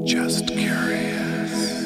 Just Curious.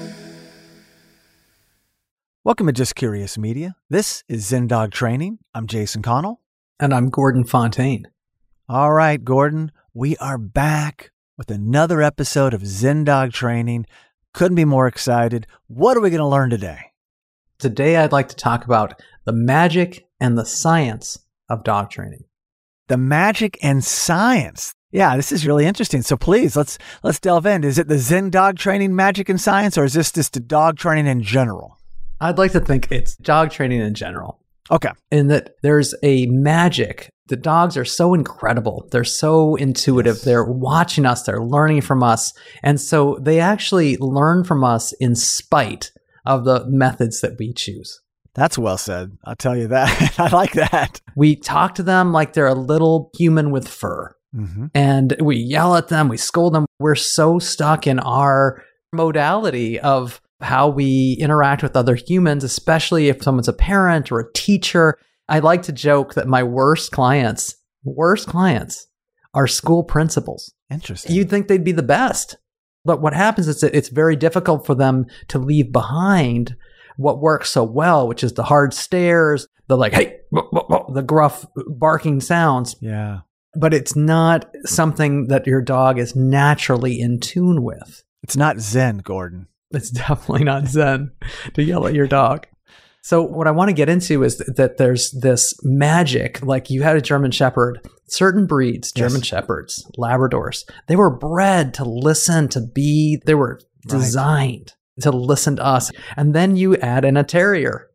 Welcome to Just Curious Media. This is Zen Dog Training. I'm Jason Connell. And I'm Gordon Fontaine. All right, Gordon, we are back with another episode of Zen Dog Training. Couldn't be more excited. What are we going to learn today? Today, I'd like to talk about the magic and the science of dog training. The magic and science. Yeah, this is really interesting. So please, let's delve in. Is it the Zen Dog Training magic and science, or is this just the dog training in general? I'd like to think it's dog training in general. Okay. In that there's a magic. The dogs are so incredible. They're so intuitive. Yes. They're watching us. They're learning from us. And so they actually learn from us in spite of the methods that we choose. That's well said. I'll tell you that. I like that. We talk to them like they're a little human with fur. Mm-hmm. And we yell at them. We scold them. We're so stuck in our modality of how we interact with other humans, especially if someone's a parent or a teacher. I like to joke that my worst clients are school principals. Interesting. You'd think they'd be the best. But what happens is that it's very difficult for them to leave behind what works so well, which is the hard stares, the like, hey, the gruff barking sounds. Yeah. But it's not something that your dog is naturally in tune with. It's not Zen, Gordon. It's definitely not Zen to yell at your dog. So what I want to get into is that there's this magic, like you had a German Shepherd, certain breeds, German Shepherds, Labradors, they were bred to listen, they were designed to listen to us. And then you add in a terrier,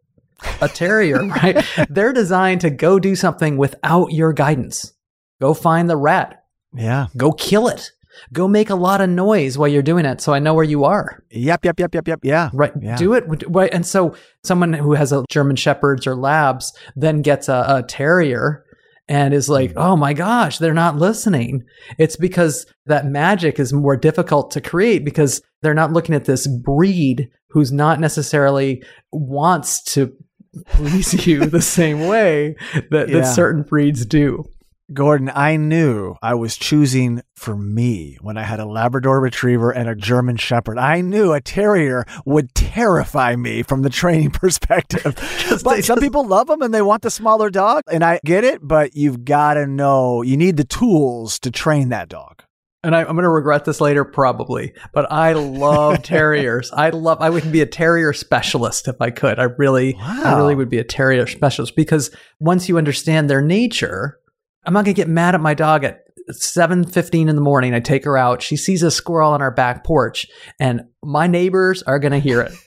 right? They're designed to go do something without your guidance. Go find the rat. Yeah. Go kill it. Go make a lot of noise while you're doing it so I know where you are. Yep. Yeah. Right. Yeah. Do it. Right. And so someone who has a German Shepherds or Labs then gets a terrier and is like, oh my gosh, they're not listening. It's because that magic is more difficult to create because they're not looking at this breed who's not necessarily wants to please you the same way that certain breeds do. Gordon, I knew I was choosing for me when I had a Labrador Retriever and a German Shepherd. I knew a terrier would terrify me from the training perspective. But some people love them and they want the smaller dog, and I get it, but you've got to know, you need the tools to train that dog. And I'm going to regret this later, probably, but I love terriers. I would be a terrier specialist if I could. I really would be a terrier specialist because once you understand their nature, I'm not going to get mad at my dog at 7:15 in the morning. I take her out. She sees a squirrel on our back porch and my neighbors are going to hear it.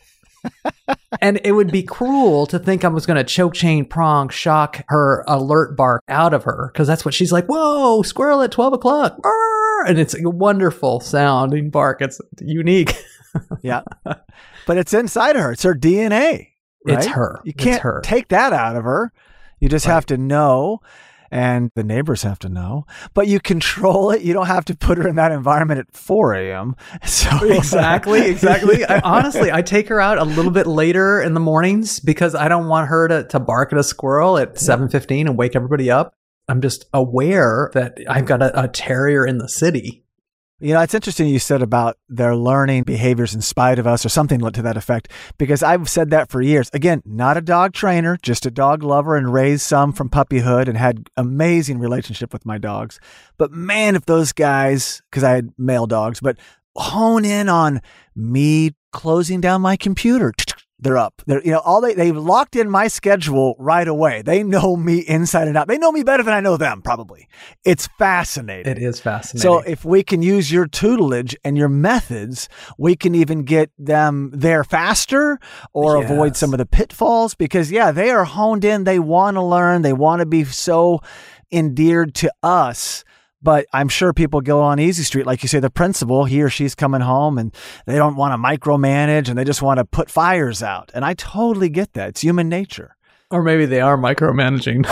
And it would be cruel to think I was going to choke chain prong, shock her alert bark out of her because that's what she's like. Whoa, squirrel at 12 o'clock. Arr! And it's a wonderful sounding bark. It's unique. Yeah. But it's inside of her. It's her DNA. Right? It's her. You can't take that out of her. You just have to know. And the neighbors have to know, but you control it. You don't have to put her in that environment at 4 a.m. So Exactly. I take her out a little bit later in the mornings because I don't want her to bark at a squirrel at 7:15 and wake everybody up. I'm just aware that I've got a terrier in the city. You know, it's interesting you said about their learning behaviors in spite of us or something to that effect, because I've said that for years. Again, not a dog trainer, just a dog lover and raised some from puppyhood and had amazing relationship with my dogs. But man, if those guys, because I had male dogs, but hone in on me closing down my computer, they're up. They've locked in my schedule right away. They know me inside and out. They know me better than I know them, probably. It's fascinating. It is fascinating. So if we can use your tutelage and your methods, we can even get them there faster or avoid some of the pitfalls because, they are honed in. They want to learn. They want to be so endeared to us. But I'm sure people go on easy street, like you say, the principal, he or she's coming home and they don't want to micromanage and they just want to put fires out. And I totally get that. It's human nature. Or maybe they are micromanaging.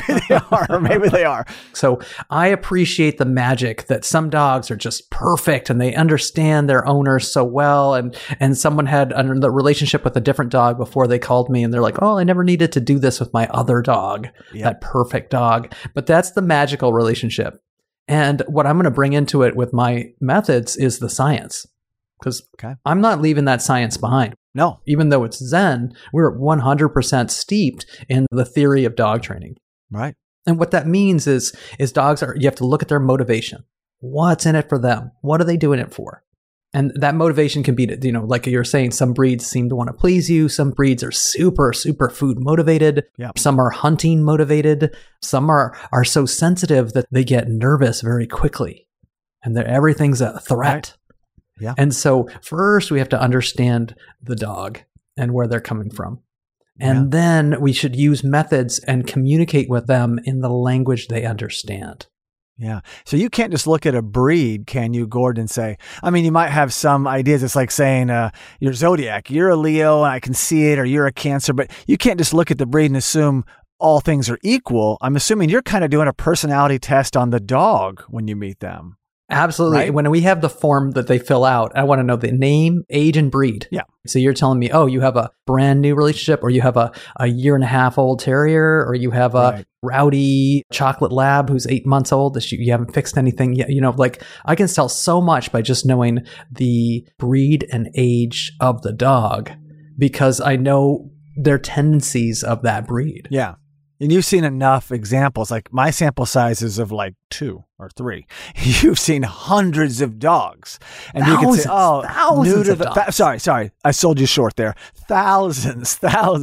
Or maybe they are. So I appreciate the magic that some dogs are just perfect and they understand their owners so well. And someone had the relationship with a different dog before they called me and they're like, oh, I never needed to do this with my other dog, that perfect dog. But that's the magical relationship. And what I'm going to bring into it with my methods is the science. because Okay. I'm not leaving that science behind. No. Even though it's Zen, we're 100% steeped in the theory of dog training. Right. And what that means is dogs you have to look at their motivation. What's in it for them? What are they doing it for? And that motivation can be, like you're saying, some breeds seem to want to please you. Some breeds are super, super food motivated. Yep. Some are hunting motivated. Some are so sensitive that they get nervous very quickly. And everything's a threat. Right. Yeah. And so first we have to understand the dog and where they're coming from. And then we should use methods and communicate with them in the language they understand. Yeah. So you can't just look at a breed, can you, Gordon, and say, I mean, you might have some ideas. It's like saying you're Zodiac, you're a Leo, and I can see it, or you're a Cancer, but you can't just look at the breed and assume all things are equal. I'm assuming you're kind of doing a personality test on the dog when you meet them. Absolutely. Right? When we have the form that they fill out, I want to know the name, age, and breed. Yeah. So you're telling me, oh, you have a brand new relationship, or you have a 1.5-year-old terrier, or you have a rowdy chocolate lab who's 8 months old that you haven't fixed anything yet. Like I can tell so much by just knowing the breed and age of the dog because I know their tendencies of that breed. Yeah. And you've seen enough examples. Like my sample size is of like 2 or 3. You've seen hundreds of dogs, and you can say, "Oh, thousands of dogs." Sorry, I sold you short there. Thousands.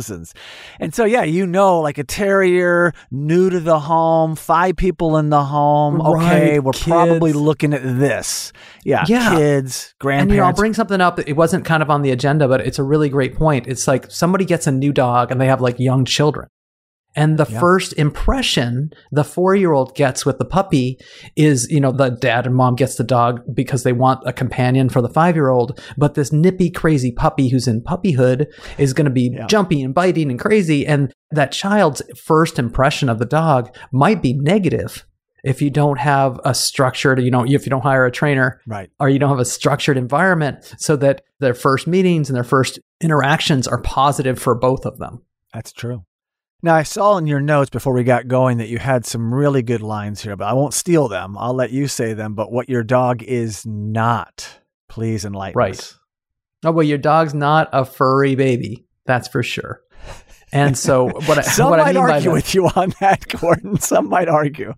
And so, yeah, like a terrier, new to the home, 5 people in the home. Okay, Right, we're probably looking at this. Yeah, kids, grandparents. And I'll bring something up that it wasn't kind of on the agenda, but it's a really great point. It's like somebody gets a new dog and they have like young children. And the first impression the 4-year-old gets with the puppy is, the dad and mom gets the dog because they want a companion for the 5-year-old. But this nippy, crazy puppy who's in puppyhood is going to be jumpy and biting and crazy. And that child's first impression of the dog might be negative if you don't have a structured, if you don't hire a trainer, right, or you don't have a structured environment so that their first meetings and their first interactions are positive for both of them. That's true. Now, I saw in your notes before we got going that you had some really good lines here, but I won't steal them. I'll let you say them. But what your dog is not, please enlighten us. Oh, well, your dog's not a furry baby. That's for sure. And so Some might argue with you on that, Gordon. Some might argue.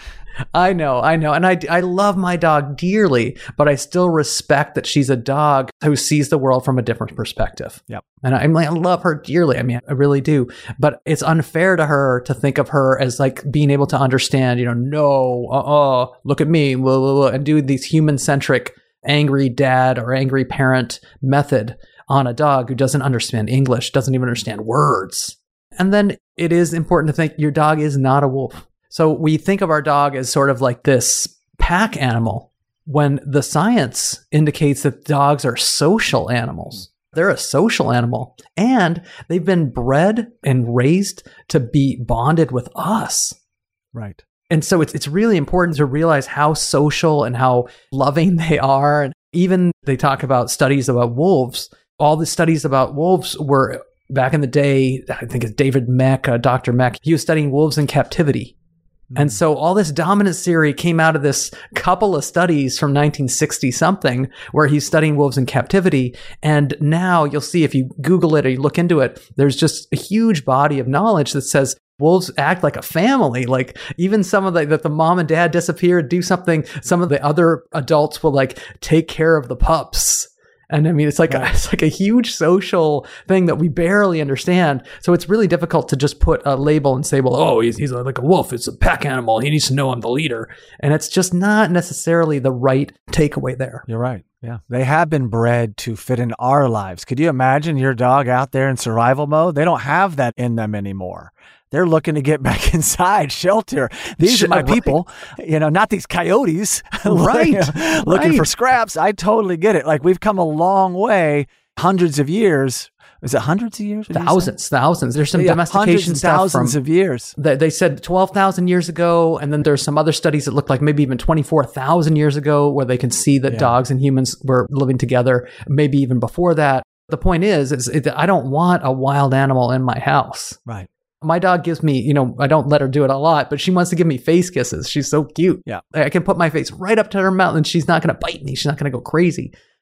I know. And I love my dog dearly, but I still respect that she's a dog who sees the world from a different perspective. Yep. And I love her dearly. I mean, I really do. But it's unfair to her to think of her as like being able to understand, look at me, blah, blah, blah, and do these human-centric angry dad or angry parent method on a dog who doesn't understand English, doesn't even understand words. And then it is important to think your dog is not a wolf. So we think of our dog as sort of like this pack animal when the science indicates that dogs are social animals. They're a social animal and they've been bred and raised to be bonded with us. Right. And so it's really important to realize how social and how loving they are. And even they talk about studies about wolves. All the studies about wolves were back in the day, I think it's David Meck, Dr. Meck, he was studying wolves in captivity. And so all this dominance theory came out of this couple of studies from 1960 something where he's studying wolves in captivity. And now you'll see if you Google it or you look into it, there's just a huge body of knowledge that says wolves act like a family. Like even some of that the mom and dad disappear, do something. Some of the other adults will like take care of the pups. And I mean, it's like a huge social thing that we barely understand. So it's really difficult to just put a label and say, well, oh, he's like a wolf. It's a pack animal. He needs to know I'm the leader. And it's just not necessarily the right takeaway there. You're right. Yeah. They have been bred to fit in our lives. Could you imagine your dog out there in survival mode? They don't have that in them anymore. They're looking to get back inside, shelter. These are my people, not these coyotes looking for scraps. I totally get it. Like we've come a long way, hundreds of years. Is it hundreds of years? Thousands. There's some domestication stuff thousands of years. They said 12,000 years ago. And then there's some other studies that look like maybe even 24,000 years ago where they can see that dogs and humans were living together, maybe even before that. The point is I don't want a wild animal in my house. Right. My dog gives me, I don't let her do it a lot, but she wants to give me face kisses. She's so cute. Yeah. I can put my face right up to her mouth and she's not going to bite me. She's not going to go crazy.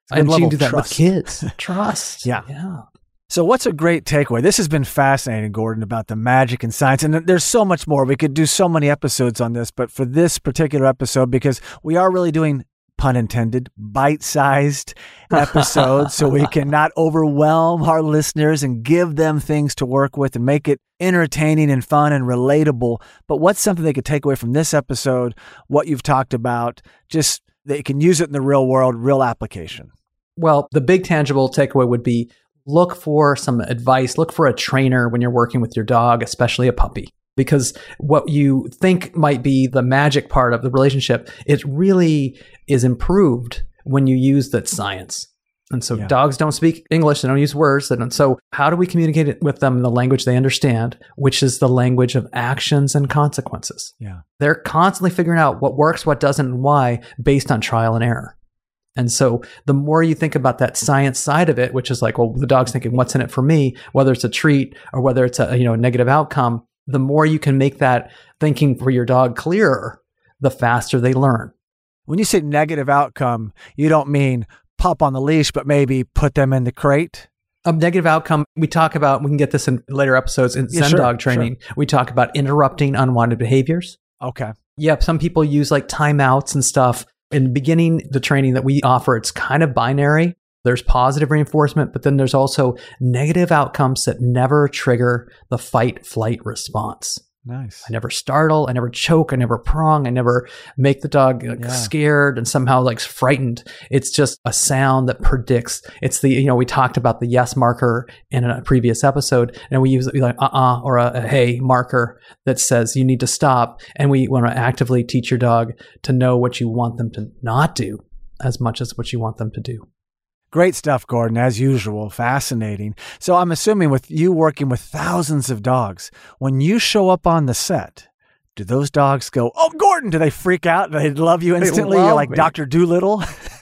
And you can do that with kids. Trust. Yeah. So what's a great takeaway? This has been fascinating, Gordon, about the magic and science. And there's so much more. We could do so many episodes on this, but for this particular episode, because we are really doing, pun intended, bite-sized episodes so we can not overwhelm our listeners and give them things to work with and make it entertaining and fun and relatable. But what's something they could take away from this episode, what you've talked about, just they can use it in the real world, real application? Well, the big tangible takeaway would be look for some advice, look for a trainer when you're working with your dog, especially a puppy. Because what you think might be the magic part of the relationship, it really is improved when you use that science. And so dogs don't speak English, they don't use words. And so how do we communicate it with them in the language they understand, which is the language of actions and consequences? Yeah. They're constantly figuring out what works, what doesn't, and why based on trial and error. And so the more you think about that science side of it, which is like, well, the dog's thinking, what's in it for me, whether it's a treat or whether it's a negative outcome, the more you can make that thinking for your dog clearer, the faster they learn. When you say negative outcome, you don't mean pop on the leash, but maybe put them in the crate? A negative outcome, we talk about, we can get this in later episodes in Zen dog training. Sure. We talk about interrupting unwanted behaviors. Okay. Yep. Some people use like timeouts and stuff. In the beginning, the training that we offer, it's kind of binary. There's positive reinforcement, but then there's also negative outcomes that never trigger the fight-flight response. Nice. I never startle, I never choke, I never prong, I never make the dog scared and somehow like frightened. It's just a sound that predicts. It's the, we talked about the yes marker in a previous episode, and we use like or a hey marker that says you need to stop. And we want to actively teach your dog to know what you want them to not do as much as what you want them to do. Great stuff, Gordon, as usual. Fascinating. So I'm assuming with you working with thousands of dogs, when you show up on the set, do those dogs go, oh, Gordon, do they freak out? Do they love you instantly? You're like Dr. Doolittle?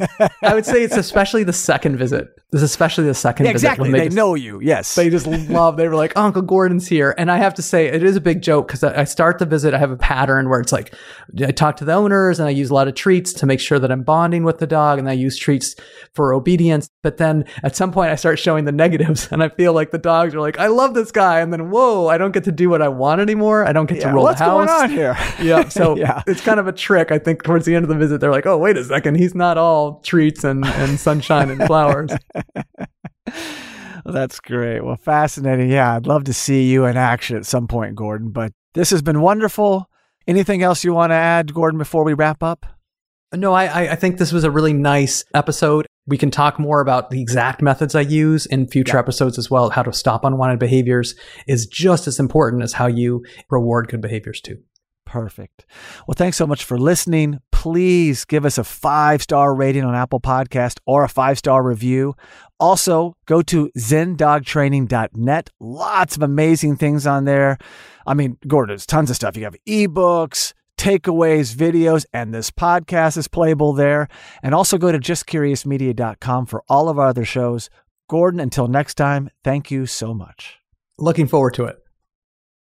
I would say it's especially the second visit. It's especially the second visit. Exactly. They know you. Yes. They just love, they were like, oh, Uncle Gordon's here. And I have to say, it is a big joke because I start the visit. I have a pattern where it's like, I talk to the owners and I use a lot of treats to make sure that I'm bonding with the dog. And I use treats for obedience. But then at some point I start showing the negatives and I feel like the dogs are like, I love this guy. And then, whoa, I don't get to do what I want anymore. I don't get to roll the house. What's going on here? Yeah. So it's kind of a trick. I think towards the end of the visit, they're like, oh, wait a second. He's not all treats and sunshine and flowers. Well, that's great. Well, fascinating. Yeah, I'd love to see you in action at some point, Gordon. But this has been wonderful. Anything else you want to add, Gordon, before we wrap up? No, I think this was a really nice episode. We can talk more about the exact methods I use in future episodes as well. How to stop unwanted behaviors is just as important as how you reward good behaviors too. Perfect. Well, thanks so much for listening. Please give us a 5-star rating on Apple Podcast or a 5-star review. Also, go to zendogtraining.net. Lots of amazing things on there. I mean, Gordon, there's tons of stuff. You have ebooks, takeaways, videos, and this podcast is playable there. And also go to justcuriousmedia.com for all of our other shows. Gordon, until next time, thank you so much. Looking forward to it.